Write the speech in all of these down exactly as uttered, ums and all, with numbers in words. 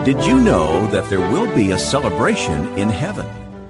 Did you know that there will be a celebration in heaven?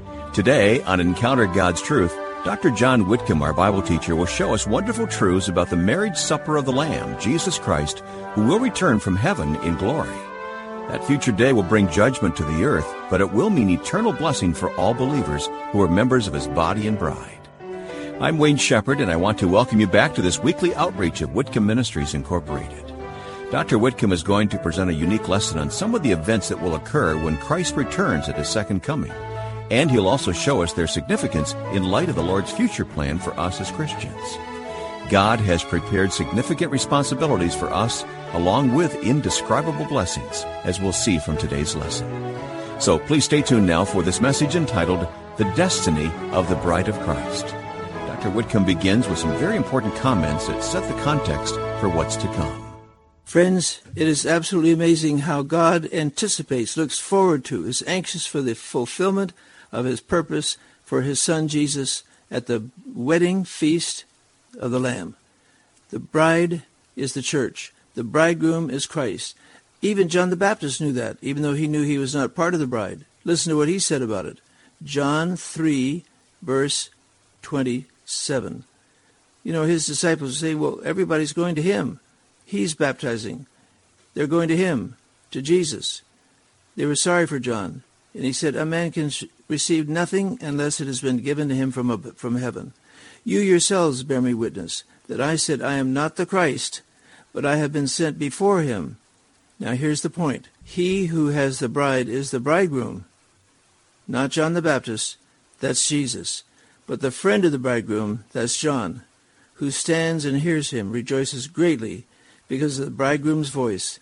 Today on Encounter God's Truth, Doctor John Whitcomb, our Bible teacher, will show us wonderful truths about the marriage supper of the Lamb, Jesus Christ, who will return from heaven in glory. That future day will bring judgment to the earth, but it will mean eternal blessing for all believers who are members of His body and bride. I'm Wayne Shepherd, and I want to welcome you back to this weekly outreach of Whitcomb Ministries Incorporated. Doctor Whitcomb is going to present a unique lesson on some of the events that will occur when Christ returns at His second coming. And he'll also show us their significance in light of the Lord's future plan for us as Christians. God has prepared significant responsibilities for us, along with indescribable blessings, as we'll see from today's lesson. So please stay tuned now for this message entitled, The Destiny of the Bride of Christ. Doctor Whitcomb begins with some very important comments that set the context for what's to come. Friends, it is absolutely amazing how God anticipates, looks forward to, is anxious for the fulfillment of His purpose for His Son Jesus at the wedding feast of the Lamb. The bride is the church. The bridegroom is Christ. Even John the Baptist knew that, even though he knew he was not part of the bride. Listen to what he said about it. John three, verse twenty-seven. You know, his disciples say, well, everybody's going to Him. He's baptizing. They're going to Him, to Jesus. They were sorry for John. And he said, a man can receive nothing unless it has been given to him from, a, from heaven. You yourselves bear me witness that I said, I am not the Christ, but I have been sent before Him. Now here's the point. He who has the bride is the bridegroom, not John the Baptist, that's Jesus. But the friend of the bridegroom, that's John, who stands and hears him, rejoices greatly because of the bridegroom's voice.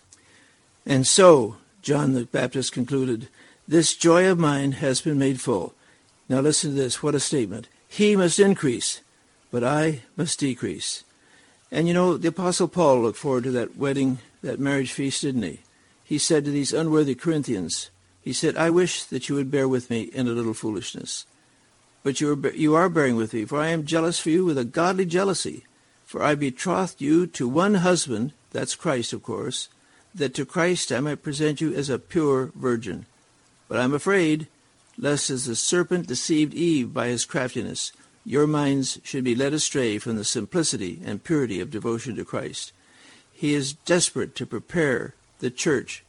And so, John the Baptist concluded, this joy of mine has been made full. Now listen to this, what a statement. He must increase, but I must decrease. And you know, the Apostle Paul looked forward to that wedding, that marriage feast, didn't he? He said to these unworthy Corinthians, he said, I wish that you would bear with me in a little foolishness. But you are, you are bearing with me, for I am jealous for you with a godly jealousy. For I betrothed you to one husband, that's Christ, of course, that to Christ I might present you as a pure virgin. But I am afraid, lest as the serpent deceived Eve by his craftiness, your minds should be led astray from the simplicity and purity of devotion to Christ. He is desperate to prepare the church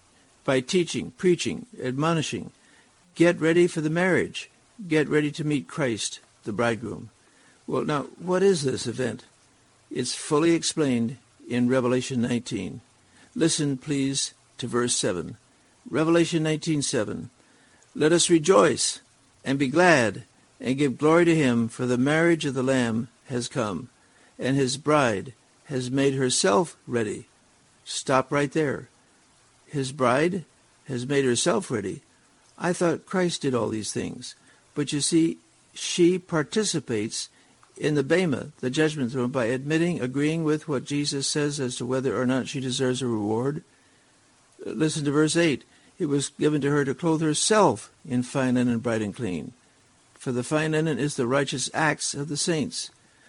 by teaching, preaching, admonishing. Get ready for the marriage. Get ready to meet Christ, the bridegroom. Well, now, what is this event? It's fully explained in Revelation nineteen. Listen, please, to verse seven. Revelation nineteen seven. Let us rejoice and be glad and give glory to Him, for the marriage of the Lamb has come, and His bride has made herself ready. Stop right there. His bride has made herself ready. I thought Christ did all these things. But you see, she participates in the Bema, the judgment throne, by admitting, agreeing with what Jesus says as to whether or not she deserves a reward. Listen to verse eight. It was given to her to clothe herself in fine linen, bright and clean. For the fine linen is the righteous acts of the saints.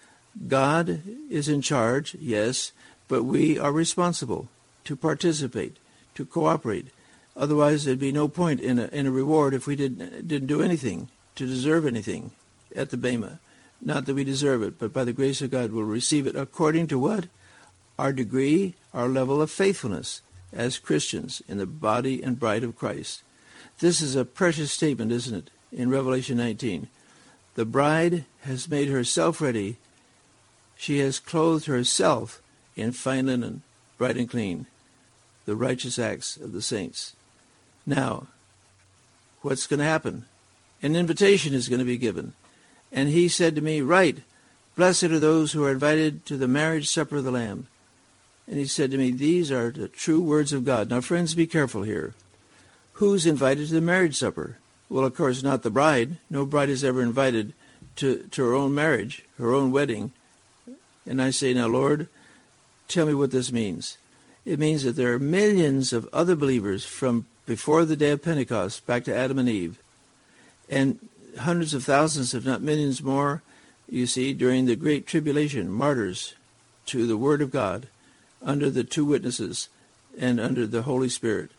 God is in charge, yes, but we are responsible to participate, to cooperate. Otherwise, there'd be no point in a, in a reward if we didn't, didn't do anything to deserve anything at the Bema. Not that we deserve it, but by the grace of God we'll receive it according to what? Our degree, our level of faithfulness as Christians in the body and bride of Christ. This is a precious statement, isn't it, in Revelation nineteen. The bride has made herself ready. She has clothed herself in fine linen, bright and clean, the righteous acts of the saints. Now, what's going to happen? An invitation is going to be given. And he said to me, write, blessed are those who are invited to the marriage supper of the Lamb. And he said to me, these are the true words of God. Now, friends, be careful here. Who's invited to the marriage supper? Well, of course, not the bride. No bride is ever invited to, to her own marriage, her own wedding. And I say, now, Lord, tell me what this means. It means that there are millions of other believers from before the day of Pentecost back to Adam and Eve, and hundreds of thousands, if not millions more, you see, during the Great Tribulation, martyrs to the Word of God, under the two witnesses and under the Holy Spirit,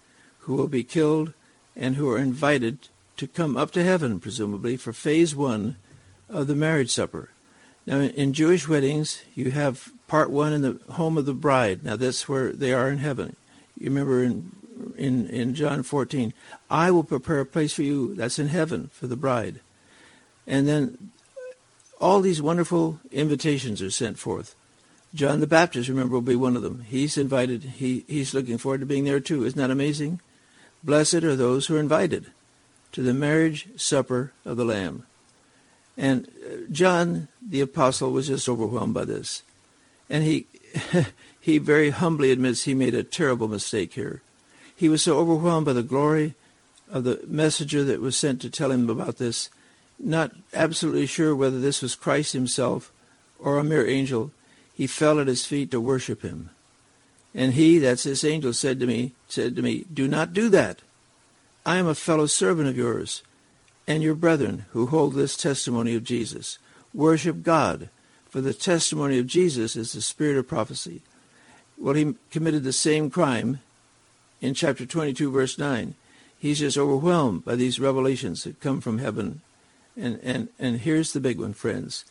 who will be killed and who are invited to come up to heaven, presumably, for phase one of the marriage supper. Now, in Jewish weddings, you have part one in the home of the bride. Now, that's where they are in heaven. You remember in in, in John fourteen, I will prepare a place for you. That's in heaven for the bride. And then all these wonderful invitations are sent forth. John the Baptist, remember, will be one of them. He's invited. He, he's looking forward to being there too. Isn't that amazing? Blessed are those who are invited to the marriage supper of the Lamb. And John the Apostle was just overwhelmed by this. And he he very humbly admits he made a terrible mistake here. He was so overwhelmed by the glory of the messenger that was sent to tell him about this, not absolutely sure whether this was Christ himself or a mere angel. He fell at his feet to worship him. And he, that's this angel, said to me, said to me, do not do that. I am a fellow servant of yours and your brethren who hold this testimony of Jesus. Worship God, for the testimony of Jesus is the spirit of prophecy. Well, he committed the same crime in chapter twenty-two, verse nine. He's just overwhelmed by these revelations that come from heaven. And, and, and here's the big one, friends.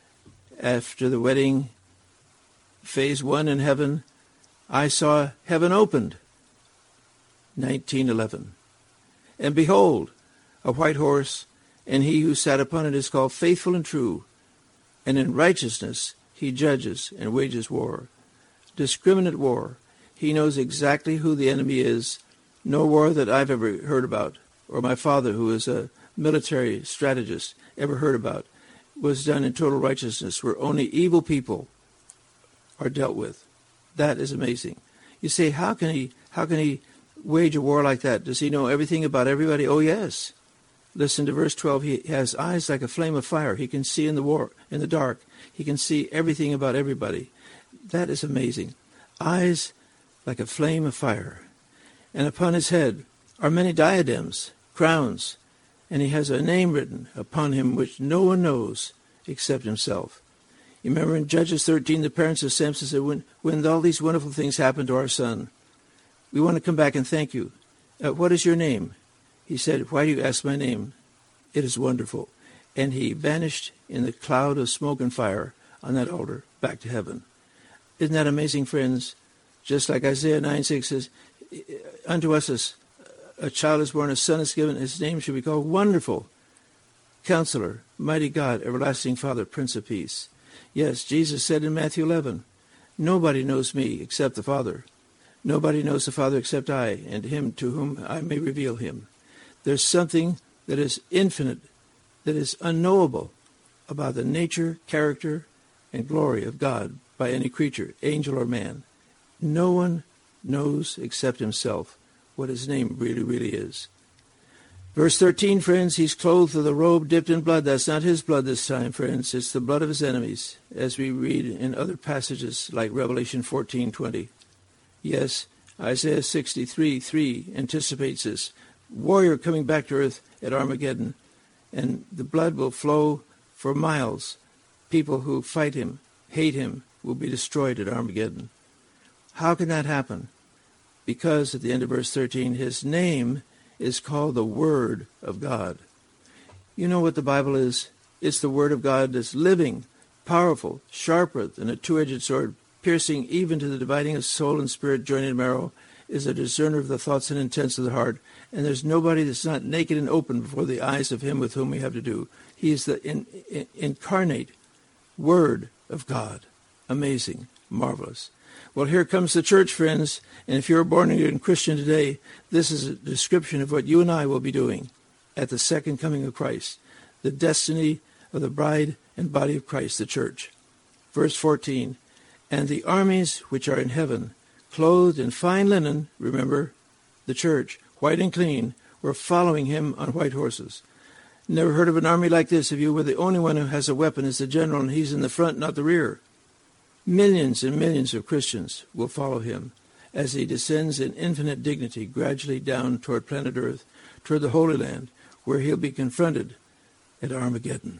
After the wedding, phase one in heaven, I saw heaven opened, nineteen eleven. And behold, a white horse, and he who sat upon it is called Faithful and True, and in righteousness he judges and wages war. Discriminate war. He knows exactly who the enemy is. No war that I've ever heard about, or my father, who is a military strategist, ever heard about, was done in total righteousness, where only evil people are dealt with. That is amazing. You say, how can he how can he wage a war like that? Does he know everything about everybody? Oh, yes. Listen to verse twelve. He has eyes like a flame of fire. He can see in the war, in the dark. He can see everything about everybody. That is amazing. Eyes like a flame of fire. And upon his head are many diadems, crowns, and he has a name written upon him which no one knows except himself. You remember in Judges thirteen, the parents of Samson said, when, when all these wonderful things happened to our son, we want to come back and thank you. Uh, what is your name? He said, why do you ask my name? It is wonderful. And he vanished in the cloud of smoke and fire on that altar back to heaven. Isn't that amazing, friends? Just like Isaiah nine six says, unto us a, a child is born, a son is given, his name should be called Wonderful, Counselor, Mighty God, Everlasting Father, Prince of Peace. Yes, Jesus said in Matthew eleven, nobody knows me except the Father. Nobody knows the Father except I, and him to whom I may reveal him. There's something that is infinite, that is unknowable about the nature, character, and glory of God by any creature, angel or man. No one knows except himself what his name really, really is. Verse thirteen, friends, he's clothed with a robe dipped in blood. That's not his blood this time, friends. It's the blood of his enemies, as we read in other passages like Revelation fourteen twenty. Yes, Isaiah sixty-three three anticipates this. Warrior coming back to earth at Armageddon, and the blood will flow for miles. People who fight him, hate him, will be destroyed at Armageddon. How can that happen? Because at the end of verse thirteen, his name is called the Word of God. You know what the Bible is? It's the Word of God that's living, powerful, sharper than a two-edged sword, piercing even to the dividing of soul and spirit, joint and marrow, is a discerner of the thoughts and intents of the heart. And there's nobody that's not naked and open before the eyes of him with whom we have to do. He is the in, in, incarnate Word of God. Amazing, marvelous. Well, here comes the church, friends, and if you're a born-again Christian today, this is a description of what you and I will be doing at the second coming of Christ, the destiny of the bride and body of Christ, the church. Verse fourteen, and the armies which are in heaven, clothed in fine linen, remember, the church, white and clean, were following him on white horses. Never heard of an army like this if you were the only one who has a weapon as the general and he's in the front, not the rear. Millions and millions of Christians will follow him as he descends in infinite dignity gradually down toward planet Earth, toward the Holy Land, where he'll be confronted at Armageddon.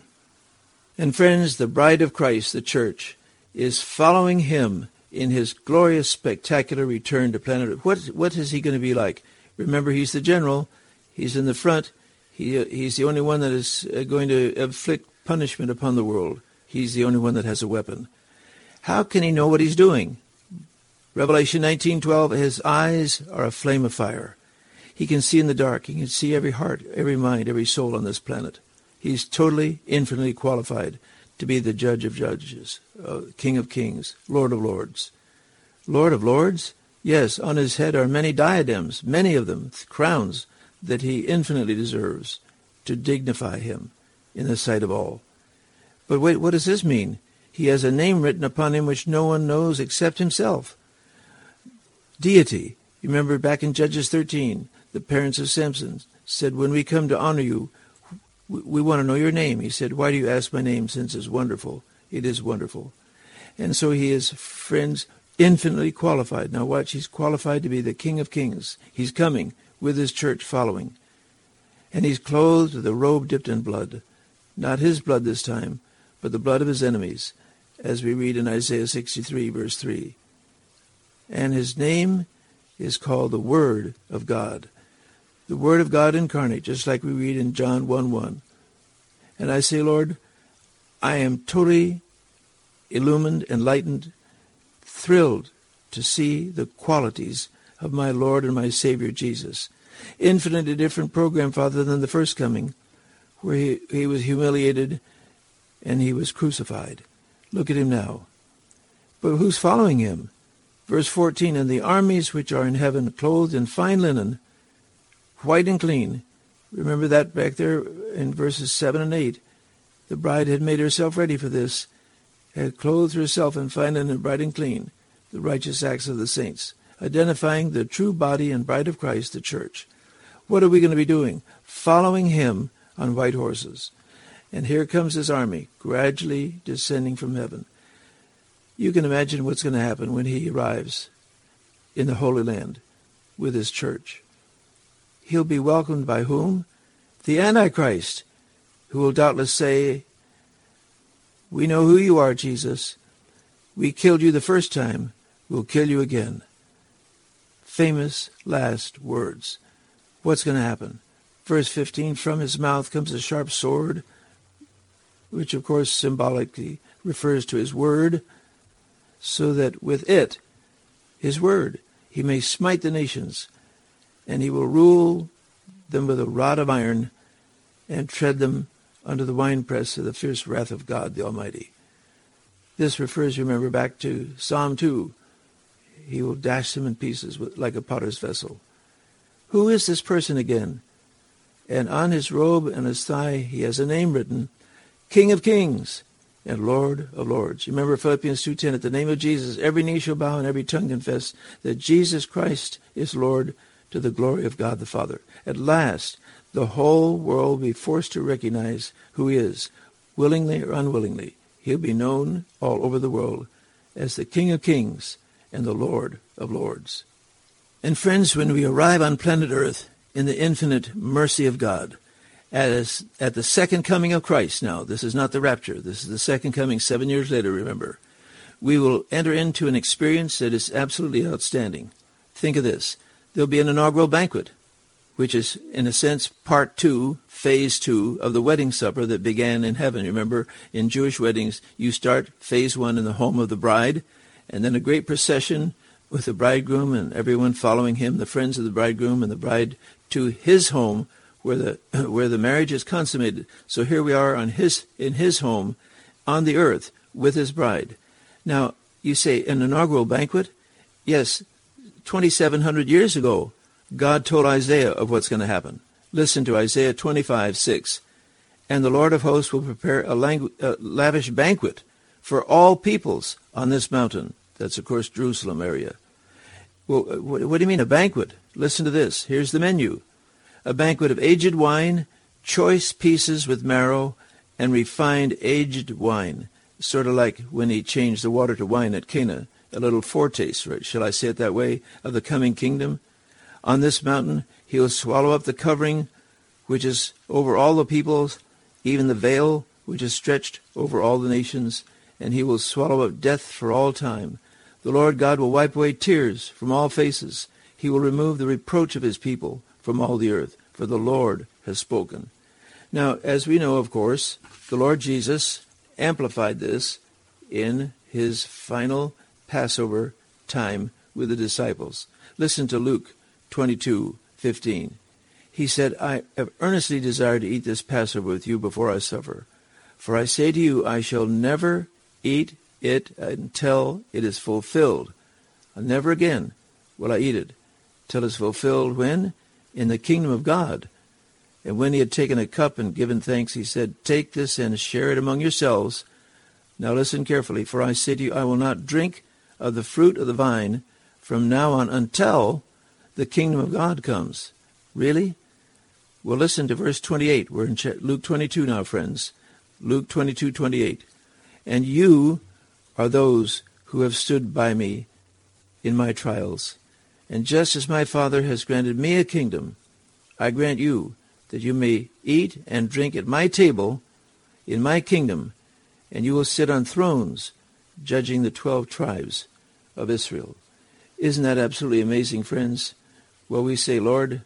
And friends, the bride of Christ, the church, is following him in his glorious, spectacular return to planet Earth. What, what is he going to be like? Remember, he's the general. He's in the front. He, uh, he's the only one that is uh, going to inflict punishment upon the world. He's the only one that has a weapon. How can he know what he's doing? Revelation nineteen twelve, his eyes are a flame of fire. He can see in the dark. He can see every heart, every mind, every soul on this planet. He's totally, infinitely qualified to be the judge of judges, uh, King of kings, Lord of lords. Lord of lords? Yes, on his head are many diadems, many of them, crowns that he infinitely deserves to dignify him in the sight of all. But wait, what does this mean? He has a name written upon him which no one knows except himself. Deity. You remember back in Judges thirteen, the parents of Samson said, when we come to honor you, we, we want to know your name. He said, why do you ask my name, since it's wonderful? It is wonderful. And so he is, friends, infinitely qualified. Now watch, he's qualified to be the King of kings. He's coming with his church following. And he's clothed with a robe dipped in blood. Not his blood this time, but the blood of his enemies, as we read in Isaiah sixty-three, verse three. And his name is called the Word of God. The Word of God incarnate, just like we read in John one one. And I say, Lord, I am totally illumined, enlightened, thrilled to see the qualities of my Lord and my Savior Jesus. Infinitely different program, Father, than the first coming, where he, he was humiliated and he was crucified. Look at him now. But who's following him? Verse fourteen, and the armies which are in heaven, clothed in fine linen, white and clean. Remember that back there in verses seven and eight. The bride had made herself ready for this, had clothed herself in fine linen, bright and clean, the righteous acts of the saints, identifying the true body and bride of Christ, the church. What are we going to be doing? Following him on white horses. And here comes his army, gradually descending from heaven. You can imagine what's going to happen when he arrives in the Holy Land with his church. He'll be welcomed by whom? The Antichrist, who will doubtless say, we know who you are, Jesus. We killed you the first time. We'll kill you again. Famous last words. What's going to happen? Verse fifteen, from his mouth comes a sharp sword, which of course symbolically refers to his word, so that with it, his word, he may smite the nations, and he will rule them with a rod of iron and tread them under the winepress of the fierce wrath of God the Almighty. This refers, remember, back to Psalm two. He will dash them in pieces with, like a potter's vessel. Who is this person again? And on his robe and his thigh he has a name written, King of Kings and Lord of Lords. You remember Philippians two ten, at the name of Jesus, every knee shall bow and every tongue confess that Jesus Christ is Lord, to the glory of God the Father. At last, the whole world will be forced to recognize who he is, willingly or unwillingly. He'll be known all over the world as the King of Kings and the Lord of Lords. And friends, when we arrive on planet Earth in the infinite mercy of God, as at the second coming of Christ now, this is not the rapture, this is the second coming seven years later, remember, we will enter into an experience that is absolutely outstanding. Think of this. There'll be an inaugural banquet, which is, in a sense, part two, phase two of the wedding supper that began in heaven. Remember, in Jewish weddings, you start phase one in the home of the bride, and then a great procession with the bridegroom and everyone following him, the friends of the bridegroom and the bride, to his home where the where the marriage is consummated. So here we are on his in his home on the earth with his bride. Now, you say an inaugural banquet? Yes, twenty-seven hundred years ago, God told Isaiah of what's going to happen. Listen to Isaiah twenty-five six. And the Lord of hosts will prepare a, langu- a lavish banquet for all peoples on this mountain. That's, of course, Jerusalem area. Well, what, what do you mean a banquet? Listen to this. Here's the menu. A banquet of aged wine, choice pieces with marrow, and refined aged wine. Sort of like when he changed the water to wine at Cana. A little foretaste, right, shall I say it that way, of the coming kingdom. On this mountain he will swallow up the covering which is over all the peoples, even the veil which is stretched over all the nations, and he will swallow up death for all time. The Lord God will wipe away tears from all faces. He will remove the reproach of his people from all the earth, for the Lord has spoken. Now, as we know, of course, the Lord Jesus amplified this in his final Passover time with the disciples. Listen to Luke twenty-two fifteen. He said, I have earnestly desired to eat this Passover with you before I suffer. For I say to you, I shall never eat it until it is fulfilled. Never again will I eat it till it's fulfilled. When? In the kingdom of God. And when he had taken a cup and given thanks, he said, take this and share it among yourselves. Now listen carefully, for I say to you, I will not drink of the fruit of the vine from now on until the kingdom of God comes. Really? Well, listen to verse twenty-eight. We're in Luke twenty-two now, friends. Luke twenty-two twenty-eight. And you are those who have stood by me in my trials. And just as my Father has granted me a kingdom, I grant you that you may eat and drink at my table in my kingdom, and you will sit on thrones, judging the twelve tribes of Israel. Isn't that absolutely amazing, friends? Well, we say, Lord,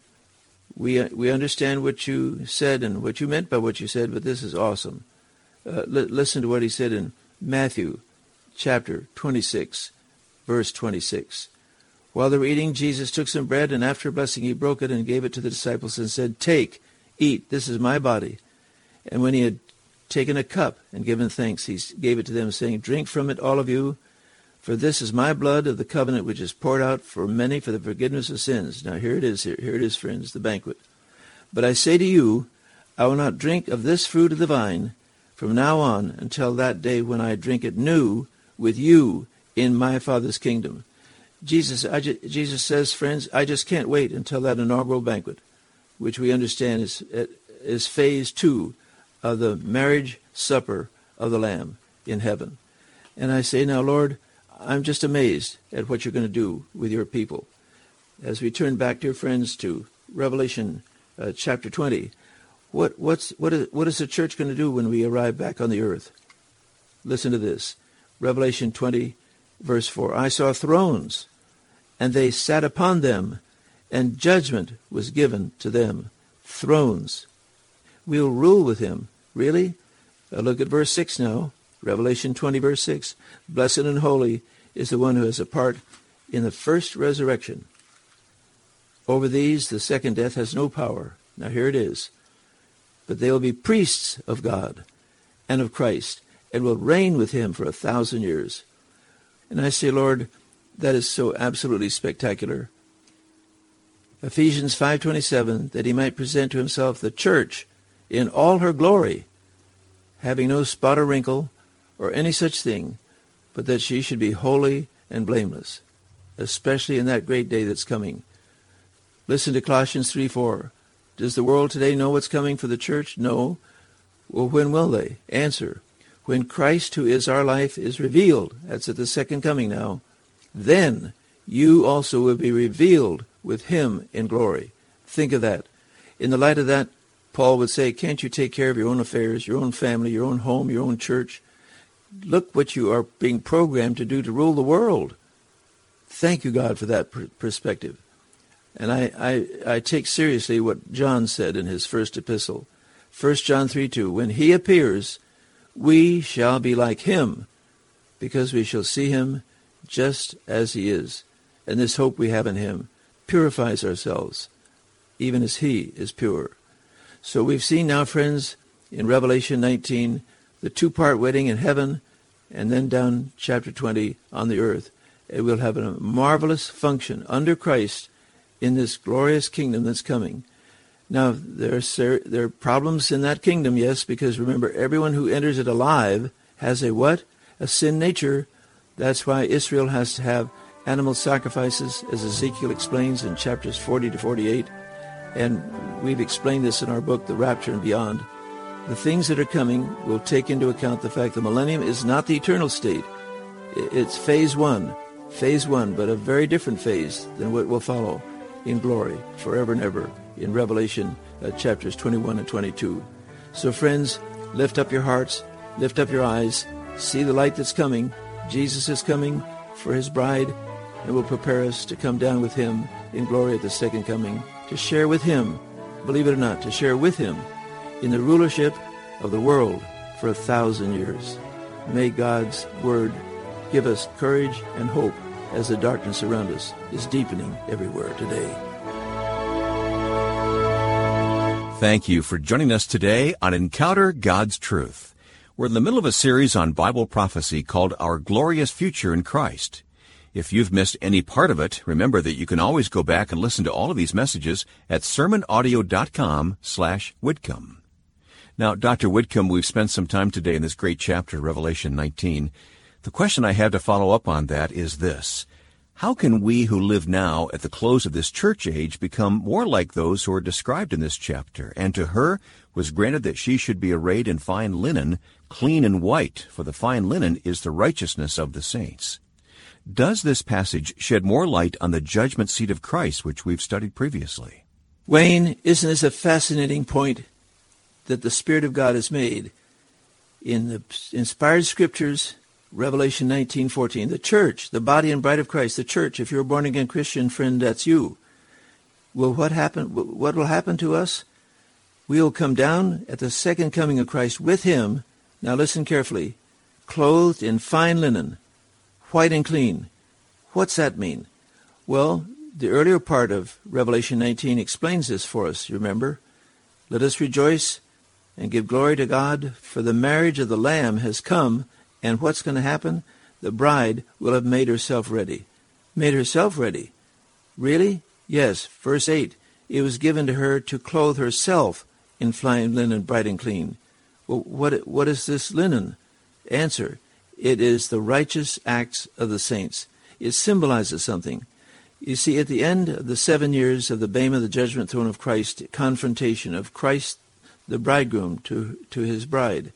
we we understand what you said and what you meant by what you said, but this is awesome. Uh, li- listen to what he said in Matthew chapter twenty-six, verse twenty-six. While they were eating, Jesus took some bread, and after blessing, he broke it and gave it to the disciples and said, take, eat, this is my body. And when he had taken a cup and given thanks, he gave it to them, saying, drink from it, all of you, for this is my blood of the covenant, which is poured out for many for the forgiveness of sins. Now here it is, here, here it is, friends, the banquet. But I say to you, I will not drink of this fruit of the vine from now on until that day when I drink it new with you in my Father's kingdom. Jesus, I ju- Jesus says, friends, I just can't wait until that inaugural banquet, which we understand is, is phase two of the marriage supper of the Lamb in heaven. And I say, now, Lord, I'm just amazed at what you're going to do with your people. As we turn back, dear friends, to Revelation uh, chapter twenty, what, what's, what, is, what is the church going to do when we arrive back on the earth? Listen to this. Revelation twenty, verse four. I saw thrones, and they sat upon them, and judgment was given to them. Thrones. We'll rule with him. Really? Uh, look at verse six now. Revelation twenty, verse six. Blessed and holy is the one who has a part in the first resurrection. Over these the second death has no power. Now here it is. But they will be priests of God and of Christ, and will reign with him for a thousand years. And I say, Lord, that is so absolutely spectacular. Ephesians five twenty-seven, that he might present to himself the church in all her glory, having no spot or wrinkle or any such thing, but that she should be holy and blameless, especially in that great day that's coming. Listen to Colossians three four. Does the world today know what's coming for the church? No. Well, when will they? Answer. When Christ, who is our life, is revealed, that's at the second coming now, then you also will be revealed with him in glory. Think of that. In the light of that, Paul would say, can't you take care of your own affairs, your own family, your own home, your own church? Look what you are being programmed to do to rule the world. Thank you, God, for that pr- perspective. And I, I, I take seriously what John said in his first epistle. First John three two, when he appears, we shall be like him, because we shall see him just as he is. And this hope we have in him purifies ourselves, even as he is pure. So we've seen now, friends, in Revelation nineteen, the two-part wedding in heaven, and then down chapter twenty on the earth. It will have a marvelous function under Christ in this glorious kingdom that's coming. Now, there are, there are problems in that kingdom, yes, because remember, everyone who enters it alive has a what? A sin nature. That's why Israel has to have animal sacrifices, as Ezekiel explains in chapters forty to forty-eight. And we've explained this in our book, The Rapture and Beyond. The things that are coming will take into account the fact the millennium is not the eternal state. It's phase one, phase one, but a very different phase than what will follow in glory forever and ever in Revelation uh, chapters twenty-one and twenty-two. So friends, lift up your hearts, lift up your eyes, see the light that's coming. Jesus is coming for his bride, and will prepare us to come down with him in glory at the second coming, to share with him, believe it or not, to share with him in the rulership of the world for a thousand years. May God's word give us courage and hope as the darkness around us is deepening everywhere today. Thank you for joining us today on Encounter God's Truth. We're in the middle of a series on Bible prophecy called Our Glorious Future in Christ. If you've missed any part of it, remember that you can always go back and listen to all of these messages at sermon audio dot com slash Whitcomb. Now, Doctor Whitcomb, we've spent some time today in this great chapter, Revelation nineteen. The question I have to follow up on that is this: how can we who live now at the close of this church age become more like those who are described in this chapter? And to her was granted that she should be arrayed in fine linen, clean and white, for the fine linen is the righteousness of the saints. Does this passage shed more light on the judgment seat of Christ, which we've studied previously? Wayne, isn't this a fascinating point that the Spirit of God has made in the inspired scriptures? Revelation nineteen fourteen, the church, the body and bride of Christ, the church. If you're a born-again Christian, friend, that's you. Well, what happen? What will happen to us? We'll come down at the second coming of Christ with him. Now listen carefully. Clothed in fine linen, white and clean. What's that mean? Well, the earlier part of Revelation nineteen explains this for us, you remember? Let us rejoice and give glory to God, for the marriage of the Lamb has come. And what's going to happen? The bride will have made herself ready. Made herself ready. Really? Yes. Verse eight. It was given to her to clothe herself in fine linen, bright and clean. Well, what, what is this linen? Answer. It is the righteous acts of the saints. It symbolizes something. You see, at the end of the seven years of the Bema of the judgment throne of Christ, confrontation of Christ, the bridegroom, to, to his bride,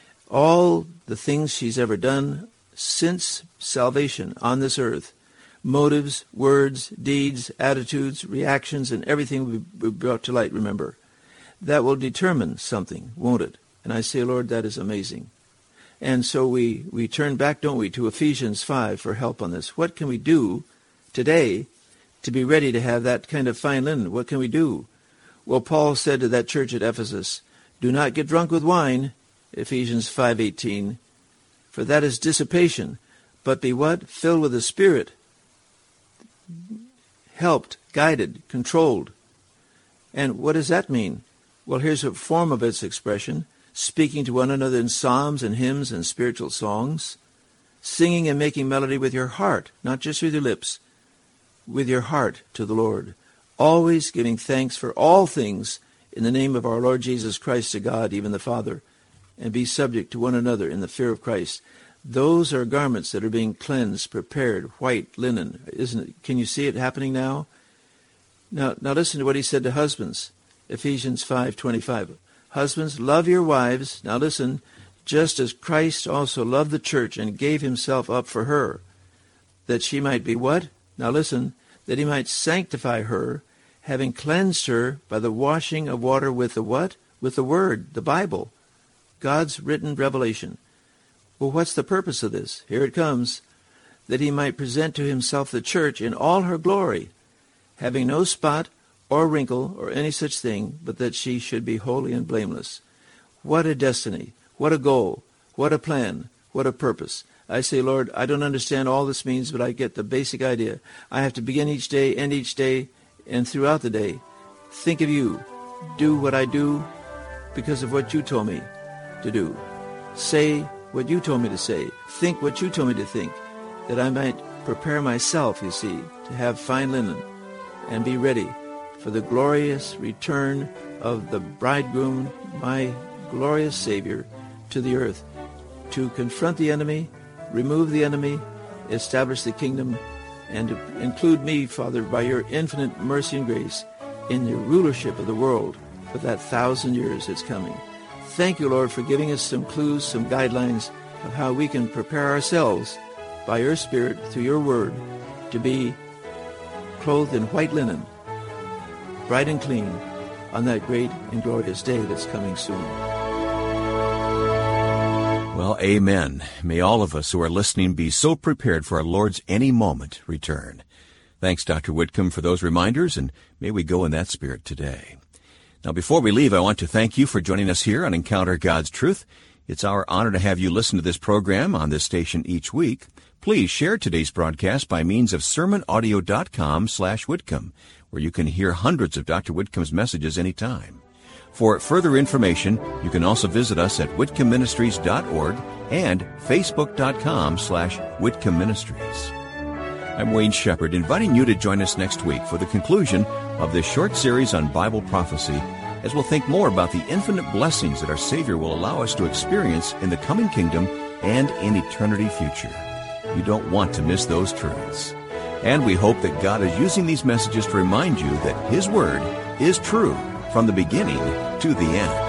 all the things she's ever done since salvation on this earth, motives, words, deeds, attitudes, reactions, and everything will be brought to light, remember. That will determine something, won't it? And I say, Lord, that is amazing. And so we, we turn back, don't we, to Ephesians five for help on this. What can we do today to be ready to have that kind of fine linen? What can we do? Well, Paul said to that church at Ephesus, do not get drunk with wine, Ephesians five eighteen, for that is dissipation, but be what? Filled with the Spirit, helped, guided, controlled. And what does that mean? Well, here's a form of its expression: speaking to one another in psalms and hymns and spiritual songs, singing and making melody with your heart, not just with your lips, with your heart to the Lord, always giving thanks for all things in the name of our Lord Jesus Christ to God, even the Father, and be subject to one another in the fear of Christ. Those are garments that are being cleansed, prepared, white linen, isn't it? Can you see it happening now? Now, now listen to what he said to husbands, Ephesians five twenty-five. Husbands, love your wives, now listen, just as Christ also loved the church and gave himself up for her, that she might be what? Now listen, that he might sanctify her, having cleansed her by the washing of water with the what? With the Word, the Bible, God's written revelation. Well, what's the purpose of this? Here it comes. That he might present to himself the church in all her glory, having no spot or wrinkle or any such thing, but that she should be holy and blameless. What a destiny, what a goal, what a plan, what a purpose. I say, Lord, I don't understand all this means, but I get the basic idea. I have to begin each day, end each day, and throughout the day, think of you. Do what I do because of what you told me to do. Say what you told me to say. Think what you told me to think, that I might prepare myself, you see, to have fine linen and be ready for the glorious return of the bridegroom, my glorious Savior, to the earth, to confront the enemy, remove the enemy, establish the kingdom, and to include me, Father, by your infinite mercy and grace in the rulership of the world for that thousand years that's coming. Thank you, Lord, for giving us some clues, some guidelines of how we can prepare ourselves by your Spirit through your word to be clothed in white linen, bright and clean, on that great and glorious day that's coming soon. Well, Well, amen. May all of us who are listening be so prepared for our Lord's any moment return. Thanks, Doctor Whitcomb, for those reminders, and may we go in that spirit today. Now, before we leave, I want to thank you for joining us here on Encounter God's Truth. It's our honor to have you listen to this program on this station each week. Please share today's broadcast by means of sermon audio dot com slash Whitcomb, where you can hear hundreds of Doctor Whitcomb's messages anytime. For further information, you can also visit us at whitcomb ministries dot org and facebook dot com slash Whitcomb Ministries. I'm Wayne Shepherd, inviting you to join us next week for the conclusion of this short series on Bible prophecy, as we'll think more about the infinite blessings that our Savior will allow us to experience in the coming kingdom and in eternity future. You don't want to miss those truths. And we hope that God is using these messages to remind you that His Word is true from the beginning to the end.